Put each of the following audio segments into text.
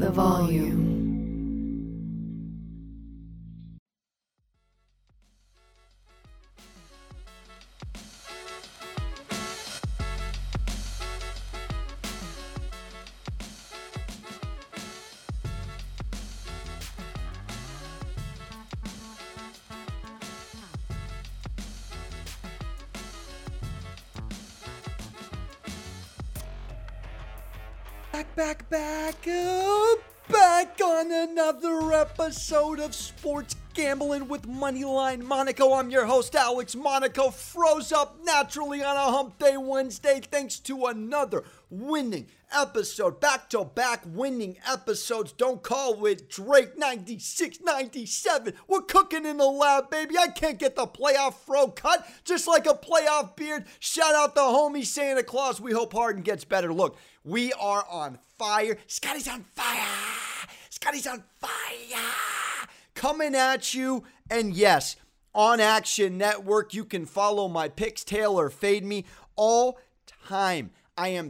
the volume. Back on another episode of Sports Gambling with Moneyline Monaco. I'm your host, Alex Monaco, froze up naturally on a Hump Day Wednesday thanks to another winning episode. Back-to-back winning episodes. Don't call it Drake 96, 97. We're cooking in the lab, baby. I can't get the playoff fro cut just like a playoff beard. Shout out the homie Santa Claus. We hope Harden gets better. Look, we are on fire. Scotty's on fire. Scotty's on fire. Coming at you. And yes, on Action Network, you can follow my picks, tail or fade me all time. I am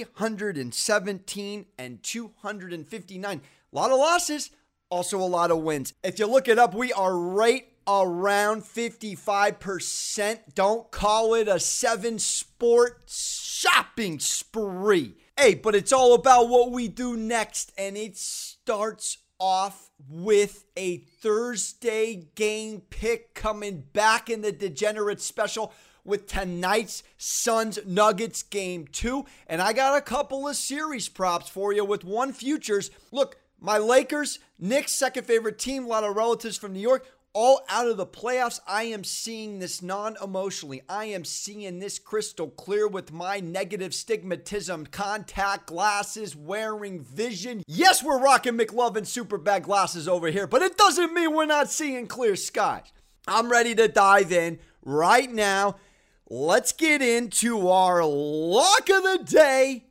317 and 259. A lot of losses, also a lot of wins. If you look it up, we are right around 55%. Don't call it a 7-sport shopping spree. Hey, but it's all about what we do next, and it starts off with a Thursday game pick coming back in the Degenerate Special with tonight's Suns-Nuggets game 2. And I got a couple of series props for you with one futures. Look, my Lakers, Knicks, second favorite team, a lot of relatives from New York, all out of the playoffs. I am seeing this non-emotionally. I am seeing this crystal clear with my negative stigmatism, contact glasses, wearing vision. Yes, we're rocking McLovin super bad glasses over here, but it doesn't mean we're not seeing clear skies. I'm ready to dive in right now. Let's get into our lock of the day.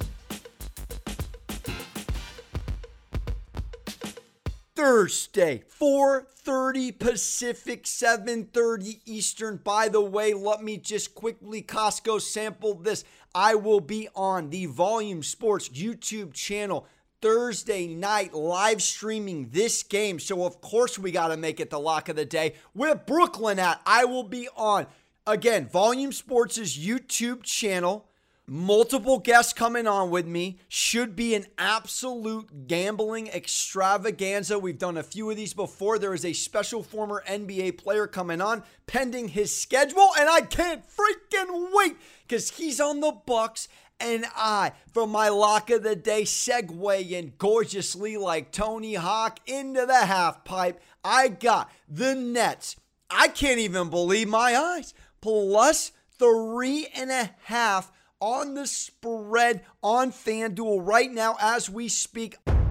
Thursday, 4:30 Pacific, 7:30 Eastern. By the way, let me just quickly Costco sample this. I will be on the Volume Sports YouTube channel Thursday night live streaming this game. So, of course, we got to make it the lock of the day. Where Brooklyn at? I will be on, again, Volume Sports' YouTube channel. Multiple guests coming on with me. Should be an absolute gambling extravaganza. We've done a few of these before. There is a special former NBA player coming on pending his schedule, and I can't freaking wait because he's on the Bucks. And I, for my lock of the day, segueing gorgeously like Tony Hawk into the half pipe, I got the Nets. I can't even believe my eyes. Plus 3.5 on the spread on FanDuel right now as we speak.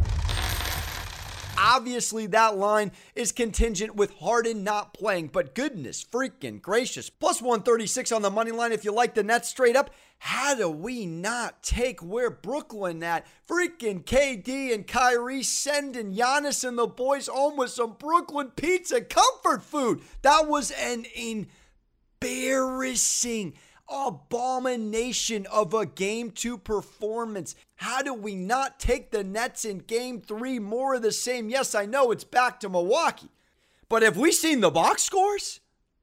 Obviously, that line is contingent with Harden not playing, but goodness freaking gracious. Plus 136 on the money line if you like the Nets straight up. How do we not take where Brooklyn at? Freaking KD and Kyrie sending Giannis and the boys home with some Brooklyn pizza comfort food. That was an embarrassing abomination of a game 2 performance. How do we not take the Nets in game 3? More of the same. Yes, I know it's back to Milwaukee. But have we seen the box scores?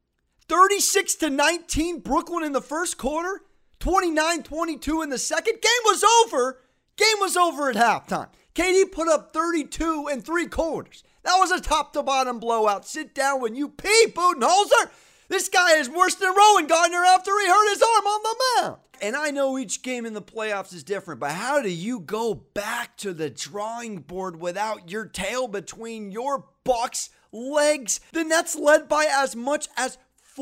36-19 Brooklyn in the first quarter. 29-22 in the second. Game was over. Game was over at halftime. KD put up 32 in 3 quarters. That was a top to bottom blowout. Sit down when you pee, Budenholzer. This guy is worse than Rowan Gardner after he hurt his arm on the mound. And I know each game in the playoffs is different, but how do you go back to the drawing board without your tail between your Bucks' legs? The Nets led by as much as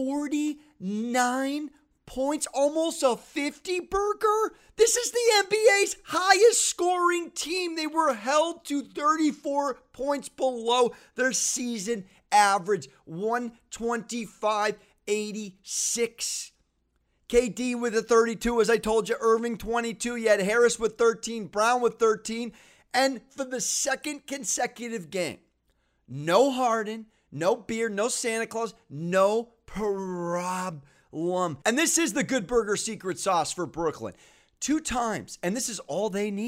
49 points, almost a 50-burger. This is the NBA's highest scoring team. They were held to 34 points below their season average, 125-86. KD with a 32, as I told you, Irving 22. You had Harris with 13, Brown with 13. And for the second consecutive game, no Harden, no Beard, no Santa Claus, no problem. And this is the Good Burger secret sauce for Brooklyn. 2 times, and this is all they need.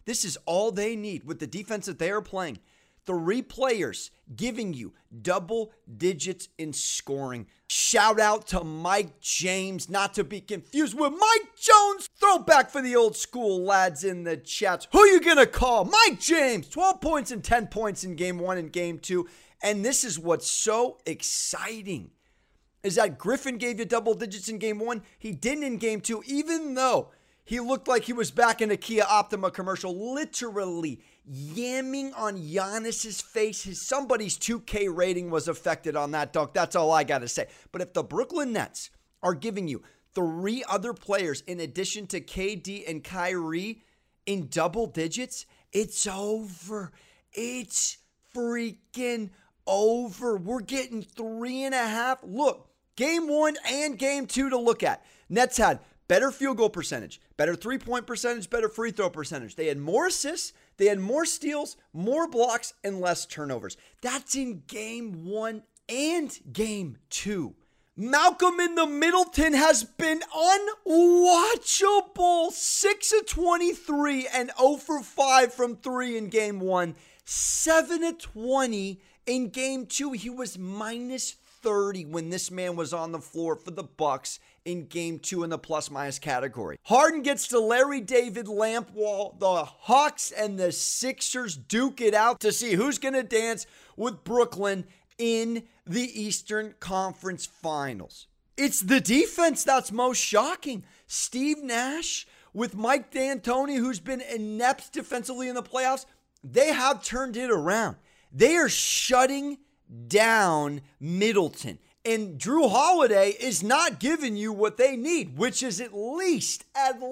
This is all they need with the defense that they are playing. 3 players giving you double digits in scoring. Shout out to Mike James, not to be confused with Mike Jones. Throwback for the old school lads in the chats. Who you gonna call? Mike James. 12 points and 10 points in game 1 and game 2. And this is what's so exciting, is that Griffin gave you double digits in game 1. He didn't in game 2, even though he looked like he was back in a Kia Optima commercial, literally yamming on Giannis's face. Somebody's 2K rating was affected on that dunk. That's all I got to say. But if the Brooklyn Nets are giving you 3 other players in addition to KD and Kyrie in double digits, it's over. It's freaking over. We're getting 3.5. Look, game 1 and game 2 to look at. Nets had better field goal percentage, better three-point percentage, better free throw percentage. They had more assists, they had more steals, more blocks, and less turnovers. That's in game 1 and game 2. Malcolm in the Middleton has been unwatchable. 6 of 23 and 0 for 5 from 3 in game 1. 7 of 20 in game 2. He was minus 30 when this man was on the floor for the Bucks in game 2 in the plus-minus category. Harden gets to Larry David lamp while the Hawks and the Sixers duke it out to see who's going to dance with Brooklyn in the Eastern Conference Finals. It's the defense that's most shocking. Steve Nash with Mike D'Antoni, who's been inept defensively in the playoffs, they have turned it around. They are shutting down Middleton. And Drew Holiday is not giving you what they need, which is at least,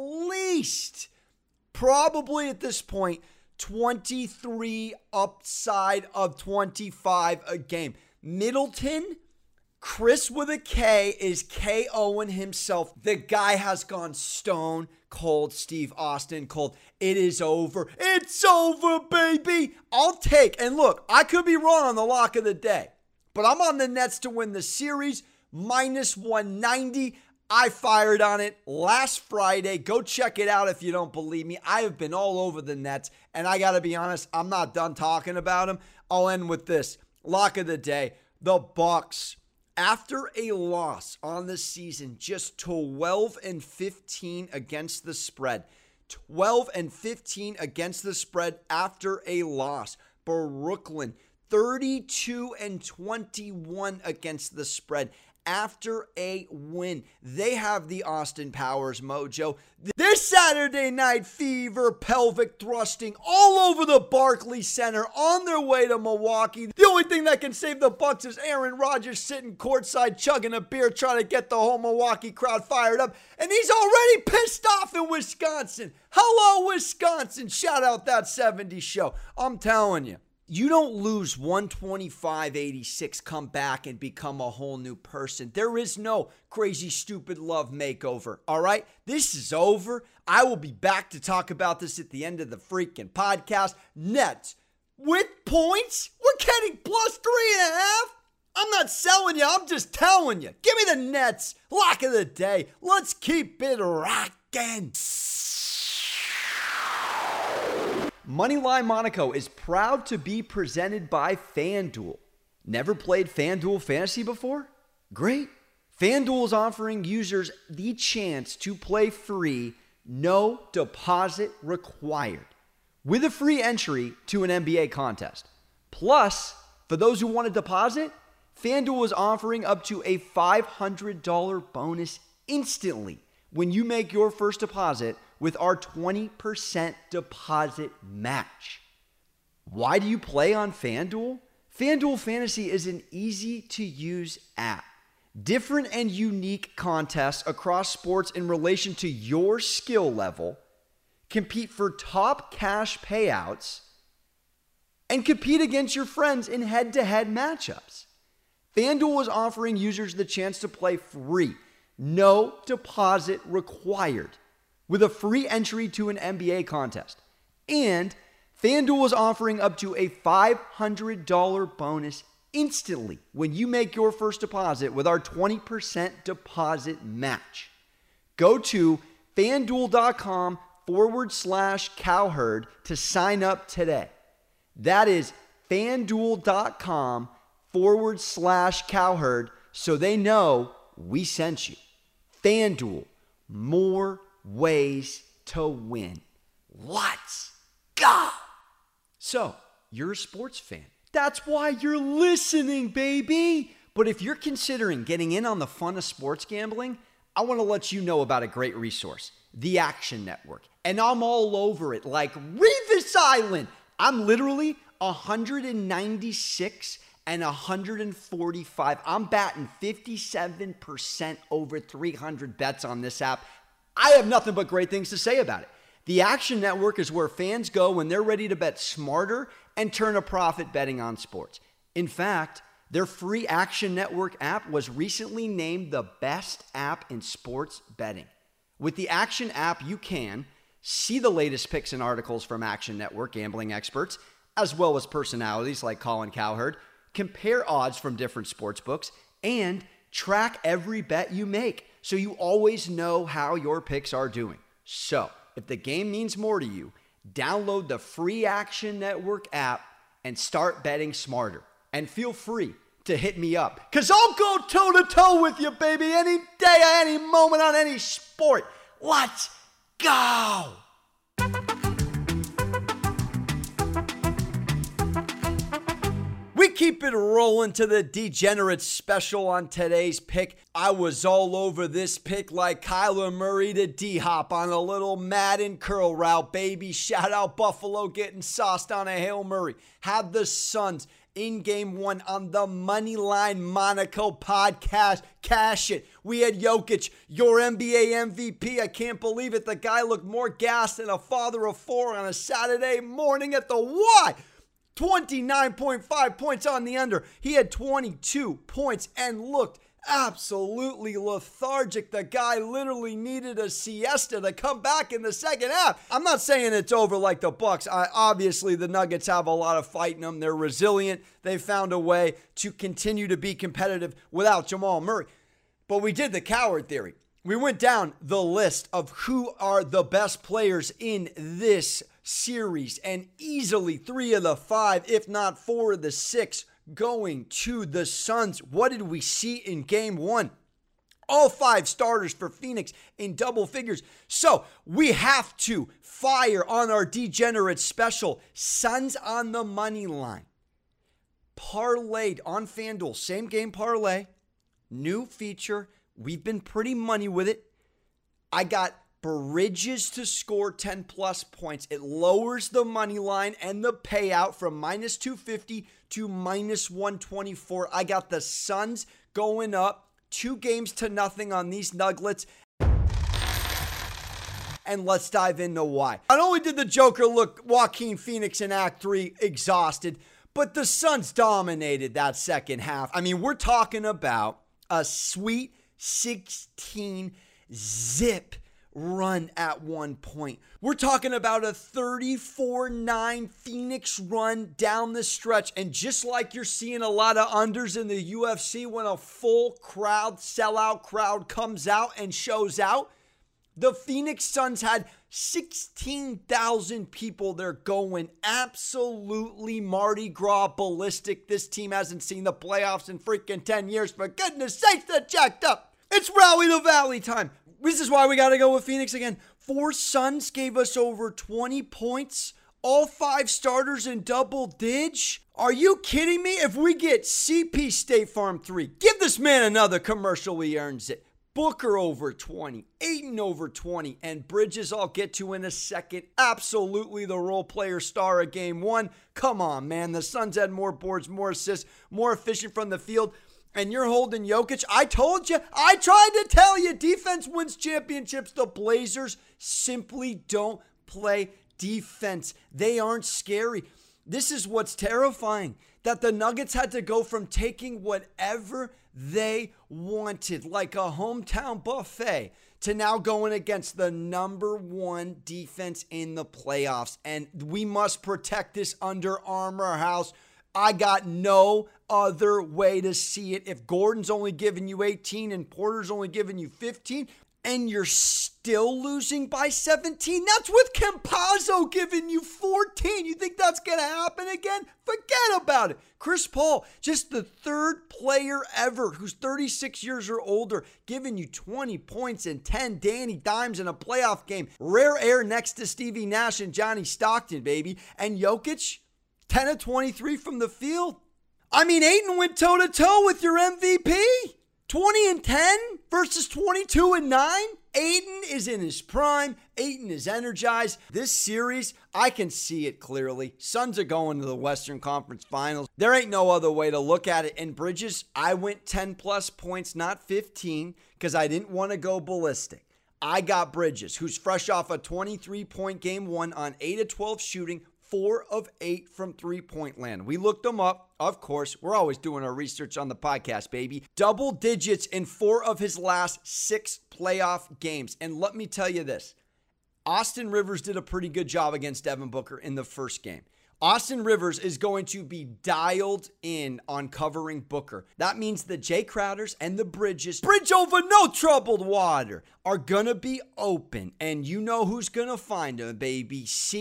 probably at this point, 23 upside of 25 a game. Middleton, Chris with a K, is KOing himself. The guy has gone stone cold, Steve Austin cold. It is over. It's over, baby. I'll take, and look, I could be wrong on the lock of the day, but I'm on the Nets to win the series, minus 190. I fired on it last Friday. Go check it out if you don't believe me. I have been all over the Nets, and I got to be honest, I'm not done talking about them. I'll end with this. Lock of the day, the Bucks. After a loss on the season, just 12-15 against the spread. 12-15 against the spread after a loss. Brooklyn, 32-21 against the spread after a win. They have the Austin Powers mojo. This Saturday Night Fever, pelvic thrusting all over the Barclays Center on their way to Milwaukee. The only thing that can save the Bucks is Aaron Rodgers sitting courtside chugging a beer trying to get the whole Milwaukee crowd fired up. And he's already pissed off in Wisconsin. Hello, Wisconsin. Shout out that 70s show. I'm telling you. You don't lose 125-86, come back and become a whole new person. There is no crazy, stupid love makeover, all right? This is over. I will be back to talk about this at the end of the freaking podcast. Nets with points? We're getting plus 3.5? I'm not selling you. I'm just telling you. Give me the Nets. Lock of the day. Let's keep it rocking. Moneyline Monaco is proud to be presented by FanDuel. Never played FanDuel Fantasy before? Great. FanDuel is offering users the chance to play free, no deposit required, with a free entry to an NBA contest. Plus, for those who want to deposit, FanDuel is offering up to a $500 bonus instantly when you make your first deposit with our 20% deposit match. Why do you play on FanDuel? FanDuel Fantasy is an easy-to-use app. Different and unique contests across sports in relation to your skill level, compete for top cash payouts, and compete against your friends in head-to-head matchups. FanDuel is offering users the chance to play free, no deposit required, with a free entry to an NBA contest. And FanDuel is offering up to a $500 bonus instantly when you make your first deposit with our 20% deposit match. Go to FanDuel.com FanDuel.com/Cowherd to sign up today. That is FanDuel.com/Cowherd so they know we sent you. FanDuel, more ways to win. Let's go! So, you're a sports fan. That's why you're listening, baby! But if you're considering getting in on the fun of sports gambling, I want to let you know about a great resource, the Action Network. And I'm all over it like Revis Island. I'm literally 196 and 145. I'm batting 57% over 300 bets on this app. I have nothing but great things to say about it. The Action Network is where fans go when they're ready to bet smarter and turn a profit betting on sports. In fact, their free Action Network app was recently named the best app in sports betting. With the Action app, you can see the latest picks and articles from Action Network gambling experts, as well as personalities like Colin Cowherd, compare odds from different sports books, and track every bet you make so you always know how your picks are doing. So, if the game means more to you, download the free Action Network app and start betting smarter. And feel free to hit me up, because I'll go toe-to-toe with you, baby, any day, any moment, on any sport. Let's go! We keep it rolling to the Degenerate special on today's pick. I was all over this pick like Kyler Murray to D-Hop on a little Madden curl route, baby. Shout out Buffalo getting sauced on a Hail Murray. Had the Suns in game one on the Moneyline Monaco podcast. Cash it. We had Jokic, your NBA MVP. I can't believe it. The guy looked more gassed than a father of four on a Saturday morning at the Y. 29.5 points on the under. He had 22 points and looked absolutely lethargic. The guy literally needed a siesta to come back in the second half. I'm not saying it's over like the Bucks. Obviously, the Nuggets have a lot of fight in them. They're resilient. They found a way to continue to be competitive without Jamal Murray. But we did the coward theory. We went down the list of who are the best players in this series, and easily 3 of the 5, if not 4 of the 6, going to the Suns. What did we see in game one? All 5 starters for Phoenix in double figures. So we have to fire on our Degenerate special. Suns on the money line. Parlayed on FanDuel. Same game parlay. New feature. We've been pretty money with it. I got Bridges to score 10 plus points. It lowers the money line and the payout from minus 250 to minus 124. I got the Suns going up 2 games to nothing on these Nuggets. And let's dive into why. Not only did the Joker look Joaquin Phoenix in Act 3 exhausted, but the Suns dominated that second half. I mean, we're talking about a sweet 16 zip run at one point. We're talking about a 34-9 Phoenix run down the stretch. And just like you're seeing a lot of unders in the UFC when a full crowd, sellout crowd comes out and shows out, the Phoenix Suns had 16,000 people there going absolutely Mardi Gras ballistic. This team hasn't seen the playoffs in freaking 10 years. For goodness sakes, they're jacked up. It's Rally the Valley time. This is why we got to go with Phoenix again. 4 Suns gave us over 20 points. All 5 starters in double dig. Are you kidding me? If we get CP State Farm 3, give this man another commercial, he earns it. Booker over 20, Ayton over 20, and Bridges I'll get to in a second. Absolutely the role player star of game one. Come on, man. The Suns had more boards, more assists, more efficient from the field. And you're holding Jokic. I told you. I tried to tell you. Defense wins championships. The Blazers simply don't play defense. They aren't scary. This is what's terrifying. That the Nuggets had to go from taking whatever they wanted, like a hometown buffet, to now going against the number 1 defense in the playoffs. And we must protect this Under Armour house. I got no other way to see it. If Gordon's only giving you 18 and Porter's only giving you 15, and you're still losing by 17? That's with Campazzo giving you 14. You think that's going to happen again? Forget about it. Chris Paul, just the third player ever who's 36 years or older, giving you 20 points and 10 Danny Dimes in a playoff game. Rare air next to Stevie Nash and Johnny Stockton, baby. And Jokic, 10 of 23 from the field. I mean, Ayton went toe-to-toe with your MVP. 20 and 10 versus 22 and 9. Ayton is in his prime. Ayton is energized. This series, I can see it clearly. Suns are going to the Western Conference Finals. There ain't no other way to look at it. And Bridges, I went 10 plus points, not 15, because I didn't want to go ballistic. I got Bridges, who's fresh off a 23-point game one on 8 of 12 shooting, 4 of 8 from three-point land. We looked them up. Of course, we're always doing our research on the podcast, baby. Double digits in 4 of his last 6 playoff games. And let me tell you this. Austin Rivers did a pretty good job against Devin Booker in the first game. Austin Rivers is going to be dialed in on covering Booker. That means the Jay Crowders and the Bridges, bridge over no troubled water, are going to be open. And you know who's going to find them, baby.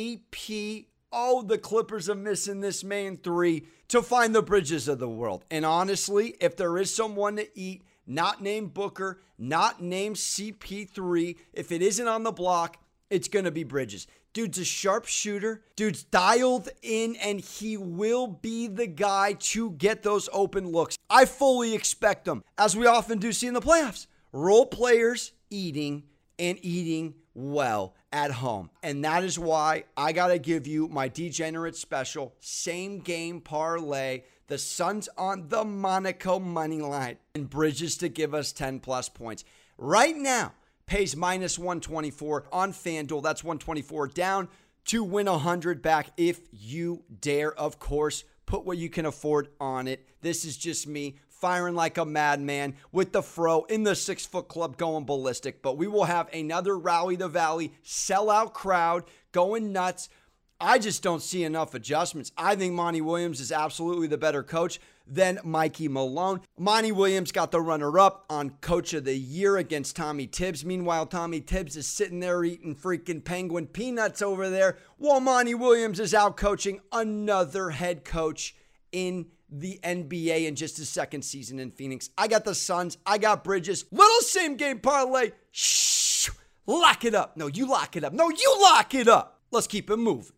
CP. Oh, the Clippers are missing this main three to find the Bridges of the world. And honestly, if there is someone to eat, not named Booker, not named CP3, if it isn't on the block, it's going to be Bridges. Dude's a sharp shooter. Dude's dialed in, and he will be the guy to get those open looks. I fully expect him, as we often do see in the playoffs, role players eating and eating well at home. And that is why I got to give you my degenerate special same game parlay. The Suns on the Monaco money line and Bridges to give us 10 plus points. Right now, pays minus 124 on FanDuel. That's 124 down to win 100 back if you dare. Of course, put what you can afford on it. This is just me firing like a madman with the fro in the 6 Foot Club going ballistic. But we will have another Rally the Valley sellout crowd going nuts. I just don't see enough adjustments. I think Monty Williams is absolutely the better coach than Mikey Malone. Monty Williams got the runner-up on Coach of the Year against Tommy Tibbs. Meanwhile, Tommy Tibbs is sitting there eating freaking penguin peanuts over there while Monty Williams is out coaching another head coach in the NBA in just his second season in Phoenix. I got the Suns. I got Bridges. Little same game parlay. Shh. Lock it up. No, you lock it up. No, you lock it up. Let's keep it moving.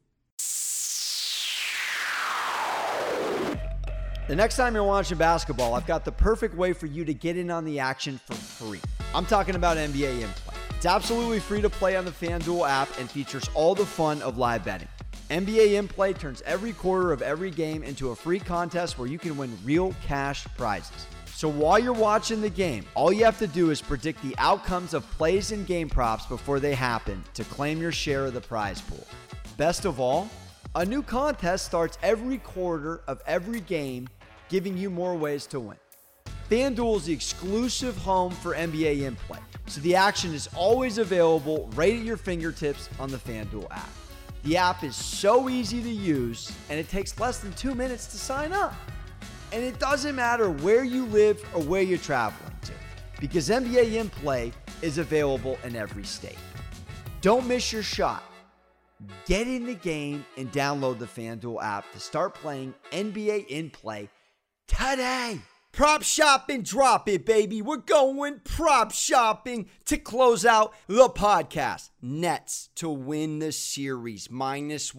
The next time you're watching basketball, I've got the perfect way for you to get in on the action for free. I'm talking about NBA in-play. It's absolutely free to play on the FanDuel app and features all the fun of live betting. NBA in-play turns every quarter of every game into a free contest where you can win real cash prizes. So while you're watching the game, all you have to do is predict the outcomes of plays and game props before they happen to claim your share of the prize pool. Best of all, a new contest starts every quarter of every game, giving you more ways to win. FanDuel is the exclusive home for NBA in-play, so the action is always available right at your fingertips on the FanDuel app. The app is so easy to use, and it takes less than 2 minutes to sign up. And it doesn't matter where you live or where you're traveling to, because NBA in-play is available in every state. Don't miss your shot. Get in the game and download the FanDuel app to start playing NBA in-play today. Prop shopping, drop it, baby. We're going prop shopping to close out the podcast. Nets to win the series, minus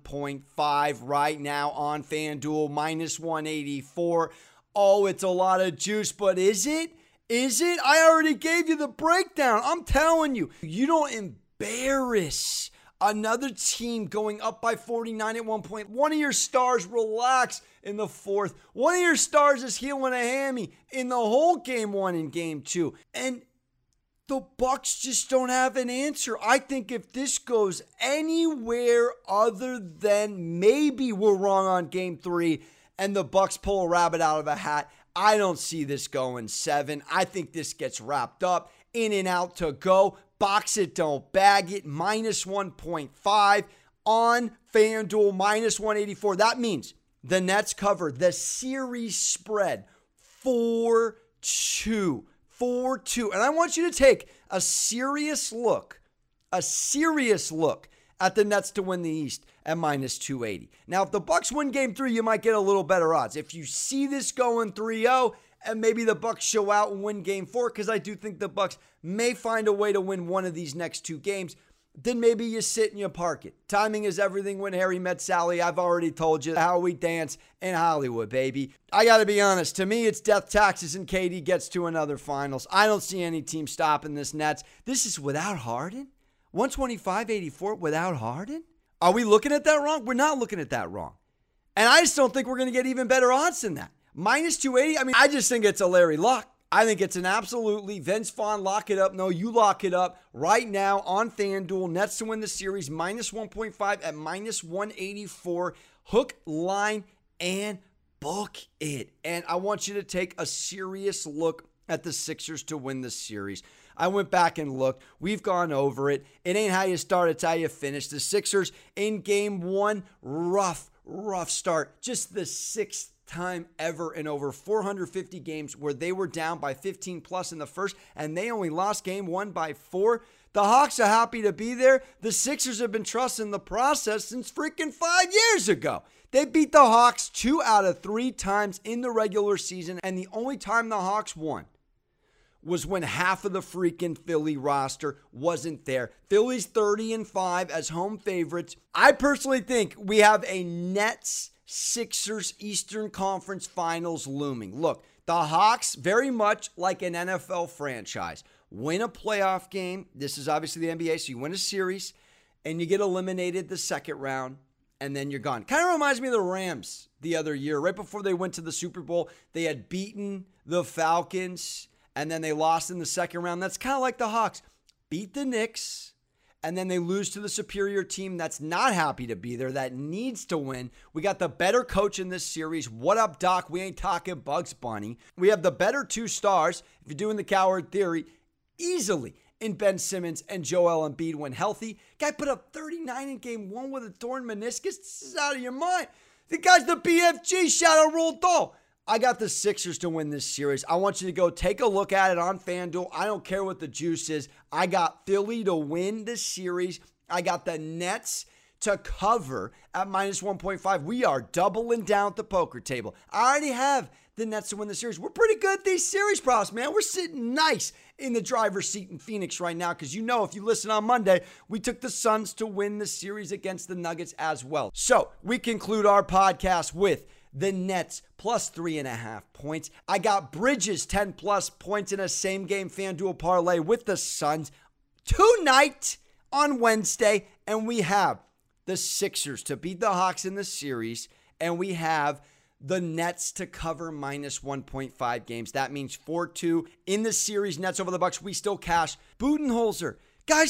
1.5 right now on FanDuel, minus 184. Oh, it's a lot of juice, but is it? Is it? I already gave you the breakdown. I'm telling you, you don't embarrass another team going up by 49 at one point. One of your stars relax in the fourth. One of your stars is healing a hammy in the whole game one and game two. And the Bucks just don't have an answer. I think if this goes anywhere other than maybe we're wrong on game three and the Bucks pull a rabbit out of a hat, I don't see this going 7. I think this gets wrapped up. In and out to go. Box it, don't bag it. Minus 1.5 on FanDuel, minus 184. That means the Nets cover the series spread 4-2. 4-2. And I want you to take a serious look at the Nets to win the East at minus 280. Now, if the Bucks win game 3, you might get a little better odds. If you see this going 3-0, and maybe the Bucks show out and win game 4, because I do think the Bucks may find a way to win one of these next 2 games, then maybe you sit and you park it. Timing is everything when Harry met Sally. I've already told you how we dance in Hollywood, baby. I got to be honest. To me, it's death taxes and KD gets to another finals. I don't see any team stopping this Nets. This is without Harden? 125-84 without Harden? Are we looking at that wrong? We're not looking at that wrong. And I just don't think we're going to get even better odds than that. Minus 280, I mean, I just think it's a Larry Luck. I think it's an absolutely Vince Vaughn, lock it up. No, you lock it up right now on FanDuel. Nets to win the series, minus 1.5 at minus 184. Hook, line, and book it. And I want you to take a serious look at the Sixers to win the series. I went back and looked. We've gone over it. It ain't how you start, it's how you finish. The Sixers in game 1, rough start. Just the 6th time ever in over 450 games where they were down by 15 plus in the first, and they only lost game 1 by 4. The Hawks are happy to be there. The Sixers have been trusting the process since freaking 5 years ago. They beat the Hawks 2 out of 3 times in the regular season, and the only time the Hawks won was when half of the freaking Philly roster wasn't there. Philly's 30-5 as home favorites. I personally think we have a Nets Sixers Eastern Conference Finals looming. Look, the Hawks, very much like an NFL franchise, win a playoff game. This is obviously the NBA, so you win a series, and you get eliminated the second round, and then you're gone. Kind of reminds me of the Rams the other year. Right before they went to the Super Bowl, they had beaten the Falcons, and then they lost in the second round. That's kind of like the Hawks. Beat the Knicks, and then they lose to the superior team that's not happy to be there, that needs to win. We got the better coach in this series. What up, Doc? We ain't talking Bugs Bunny. We have the better 2 stars, if you're doing the coward theory, easily in Ben Simmons and Joel Embiid when healthy. Guy put up 39 in game 1 with a torn meniscus. This is out of your mind. The guy's the BFG. Shout out Roll Doll. I got the Sixers to win this series. I want you to go take a look at it on FanDuel. I don't care what the juice is. I got Philly to win the series. I got the Nets to cover at minus 1.5. We are doubling down at the poker table. I already have the Nets to win the series. We're pretty good at these series props, man. We're sitting nice in the driver's seat in Phoenix right now because you know if you listen on Monday, we took the Suns to win the series against the Nuggets as well. So we conclude our podcast with the Nets plus 3.5 points. I got Bridges 10 plus points in a same game FanDuel parlay with the Suns tonight on Wednesday. And we have the Sixers to beat the Hawks in the series. And we have the Nets to cover minus 1.5 games. That means 4-2 in the series. Nets over the Bucks. We still cash. Budenholzer, guy's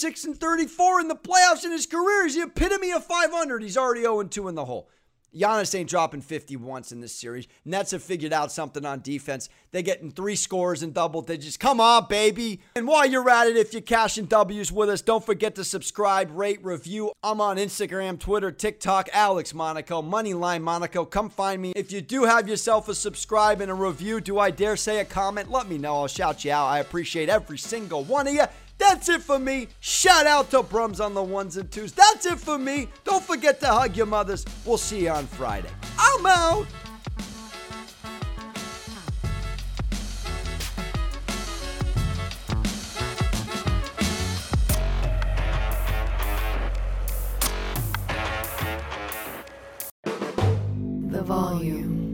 36-34 in the playoffs in his career. He's the epitome of 500. He's already 0-2 in the hole. Giannis ain't dropping 50 once in this series. Nets have figured out something on defense. They're getting 3 scores in double digits. Come on, baby. And while you're at it, if you're cashing W's with us, don't forget to subscribe, rate, review. I'm on Instagram, Twitter, TikTok, Alex Monaco, Moneyline Monaco. Come find me. If you do have yourself a subscribe and a review, do I dare say a comment? Let me know. I'll shout you out. I appreciate every single one of you. That's it for me. Shout out to Brums on the 1s and 2s. That's it for me. Don't forget to hug your mothers. We'll see you on Friday. I'm out. The volume.